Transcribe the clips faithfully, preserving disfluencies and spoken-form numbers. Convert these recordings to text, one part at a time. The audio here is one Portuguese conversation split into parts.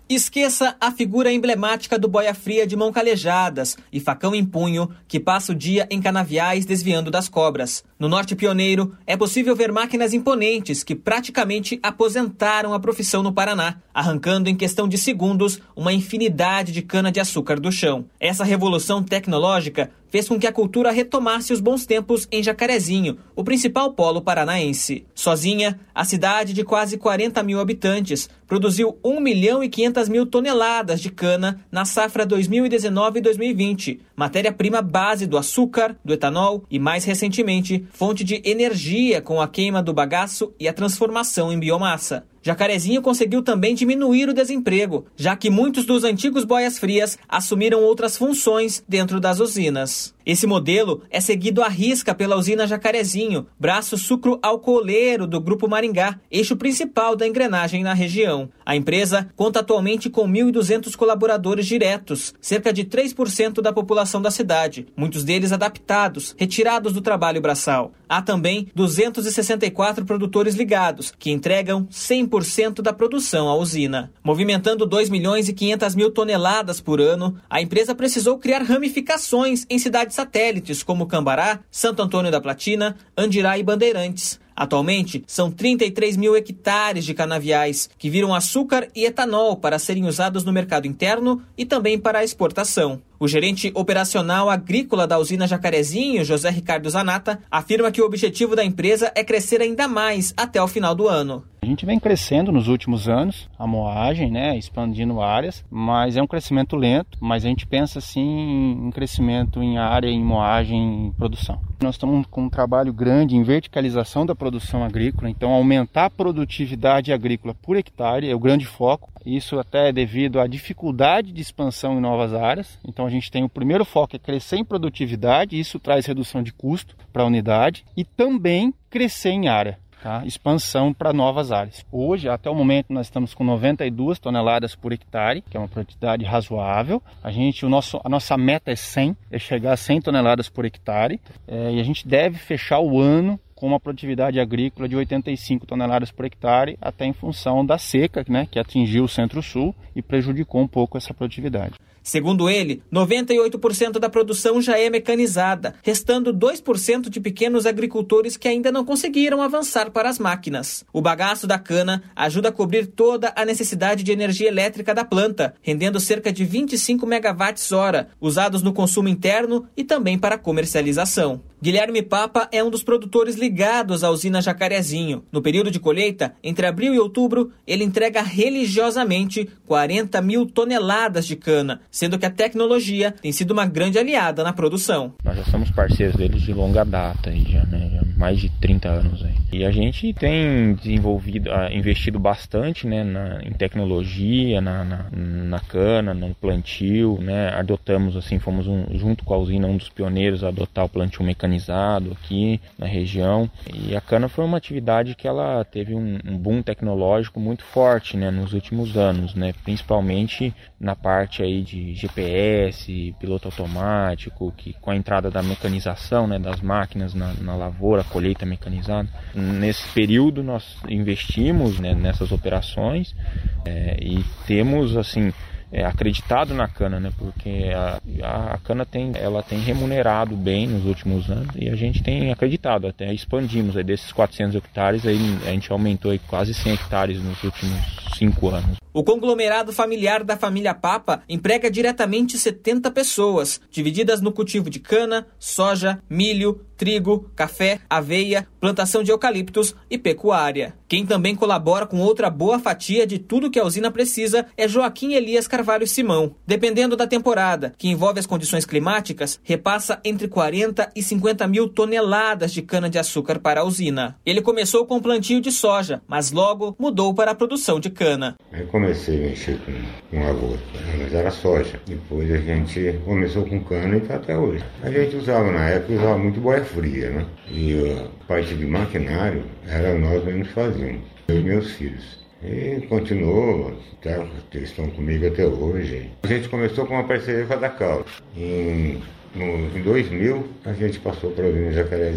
Esqueça a figura emblemática do boia fria de mão calejadas e facão em punho que passa o dia em canaviais desviando das cobras. No Norte Pioneiro, é possível ver máquinas imponentes que praticamente aposentaram a profissão no Paraná, arrancando em questão de segundos uma infinidade de cana-de-açúcar do chão. Essa revolução tecnológica fez com que a cultura retomasse os bons tempos em Jacarezinho, o principal polo paranaense. Sozinha, a cidade de quase quarenta mil habitantes produziu um milhão e quinhentas mil toneladas de cana na safra dois mil e dezenove e dois mil e vinte, matéria-prima base do açúcar, do etanol e, mais recentemente, fonte de energia com a queima do bagaço e a transformação em biomassa. Jacarezinho conseguiu também diminuir o desemprego, já que muitos dos antigos boias frias assumiram outras funções dentro das usinas. Esse modelo é seguido à risca pela usina Jacarezinho, braço sucro-alcooleiro do Grupo Maringá, eixo principal da engrenagem na região. A empresa conta atualmente com mil e duzentos colaboradores diretos, cerca de três por cento da população da cidade, muitos deles adaptados, retirados do trabalho braçal. Há também duzentos e sessenta e quatro produtores ligados, que entregam cem por cento da produção à usina. Movimentando dois milhões e quinhentas mil toneladas por ano, a empresa precisou criar ramificações em cidades satélites como Cambará, Santo Antônio da Platina, Andirá e Bandeirantes. Atualmente, são trinta e três mil hectares de canaviais, que viram açúcar e etanol para serem usados no mercado interno e também para a exportação. O gerente operacional agrícola da usina Jacarezinho, José Ricardo Zanata, afirma que o objetivo da empresa é crescer ainda mais até o final do ano. A gente vem crescendo nos últimos anos, a moagem, né, expandindo áreas, mas é um crescimento lento, mas a gente pensa sim em crescimento em área, em moagem, em produção. Nós estamos com um trabalho grande em verticalização da produção agrícola, então aumentar a produtividade agrícola por hectare é o grande foco. Isso até é devido à dificuldade de expansão em novas áreas. Então a gente tem o primeiro foco é crescer em produtividade, isso traz redução de custo para a unidade e também crescer em área. Tá? Expansão para novas áreas. Hoje, até o momento, nós estamos com noventa e duas toneladas por hectare, que é uma produtividade razoável. A, gente, o nosso, a nossa meta é cem, é chegar a cem toneladas por hectare. É, e a gente deve fechar o ano com uma produtividade agrícola de oitenta e cinco toneladas por hectare, até em função da seca, né, que atingiu o Centro-Sul e prejudicou um pouco essa produtividade. Segundo ele, noventa e oito por cento da produção já é mecanizada, restando dois por cento de pequenos agricultores que ainda não conseguiram avançar para as máquinas. O bagaço da cana ajuda a cobrir toda a necessidade de energia elétrica da planta, rendendo cerca de vinte e cinco megawatts-hora, usados no consumo interno e também para comercialização. Guilherme Papa é um dos produtores ligados à usina Jacarezinho. No período de colheita, entre abril e outubro, ele entrega religiosamente quarenta mil toneladas de cana, sendo que a tecnologia tem sido uma grande aliada na produção. Nós já somos parceiros deles de longa data, aí já, né? já mais de trinta anos. Aí. E a gente tem desenvolvido, investido bastante, né, na, em tecnologia, na, na, na cana, no plantio, né? Adotamos, assim, fomos um, junto com a usina um dos pioneiros a adotar o plantio mecanizado aqui na região. E a cana foi uma atividade que ela teve um, um boom tecnológico muito forte, né, nos últimos anos, né, principalmente na parte aí de G P S, piloto automático, que com a entrada da mecanização, né, das máquinas na, na lavoura, colheita mecanizada. Nesse período nós investimos, né, nessas operações é, e temos assim É, acreditado na cana, né? Porque a, a, a cana tem, ela tem remunerado bem nos últimos anos e a gente tem acreditado, até expandimos aí desses quatrocentos hectares, aí a gente aumentou aí quase cem hectares nos últimos cinco anos. O conglomerado familiar da família Papa emprega diretamente setenta pessoas, divididas no cultivo de cana, soja, milho, trigo, café, aveia, plantação de eucaliptos e pecuária. Quem também colabora com outra boa fatia de tudo que a usina precisa é Joaquim Elias Carvalho Simão. Dependendo da temporada, que envolve as condições climáticas, repassa entre quarenta e cinquenta mil toneladas de cana-de-açúcar para a usina. Ele começou com plantio de soja, mas logo mudou para a produção de cana. Eu comecei a mexer com, com lavoura, mas era soja. Depois a gente começou com cana e está até hoje. A gente usava, na época, usava muito boia fria, né? E a parte de maquinário era nós mesmos fazíamos, eu e meus filhos. E continuou, até, eles estão comigo até hoje. A gente começou com uma parceria com a Dacau. Em, no, em dois mil, a gente passou para a usina Jacarezinho.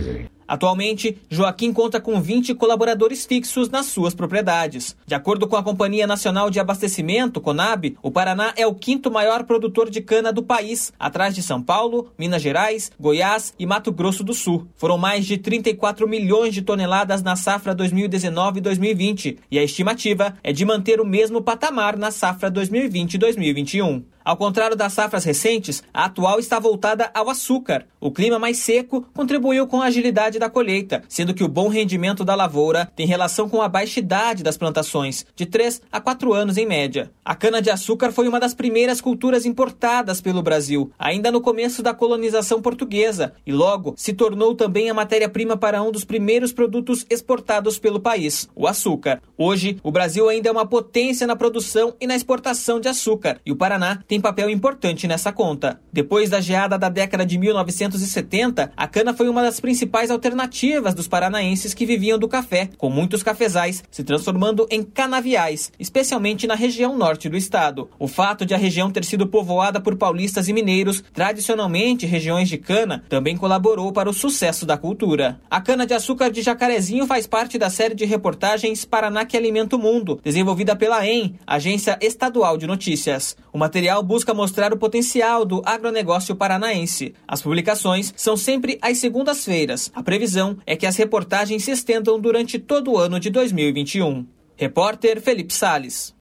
Atualmente, Joaquim conta com vinte colaboradores fixos nas suas propriedades. De acordo com a Companhia Nacional de Abastecimento, Conab, o Paraná é o quinto maior produtor de cana do país, atrás de São Paulo, Minas Gerais, Goiás e Mato Grosso do Sul. Foram mais de trinta e quatro milhões de toneladas na safra dois mil e dezenove e dois mil e vinte, e a estimativa é de manter o mesmo patamar na safra dois mil e vinte e dois mil e vinte e um. Ao contrário das safras recentes, a atual está voltada ao açúcar. O clima mais seco contribuiu com a agilidade da colheita, sendo que o bom rendimento da lavoura tem relação com a baixa idade das plantações, de três a quatro anos em média. A cana-de-açúcar foi uma das primeiras culturas importadas pelo Brasil, ainda no começo da colonização portuguesa, e logo se tornou também a matéria-prima para um dos primeiros produtos exportados pelo país, o açúcar. Hoje, o Brasil ainda é uma potência na produção e na exportação de açúcar, e o Paraná tem papel importante nessa conta. Depois da geada da década de mil novecentos e setenta, a cana foi uma das principais alternativas dos paranaenses que viviam do café, com muitos cafezais se transformando em canaviais, especialmente na região norte do estado. O fato de a região ter sido povoada por paulistas e mineiros, tradicionalmente regiões de cana, também colaborou para o sucesso da cultura. A cana-de-açúcar de Jacarezinho faz parte da série de reportagens Paraná que Alimenta o Mundo, desenvolvida pela A E M, Agência Estadual de Notícias. O material busca mostrar o potencial do agronegócio paranaense. As publicações são sempre às segundas-feiras. A previsão é que as reportagens se estendam durante todo o ano de dois mil e vinte e um. Repórter Felipe Salles.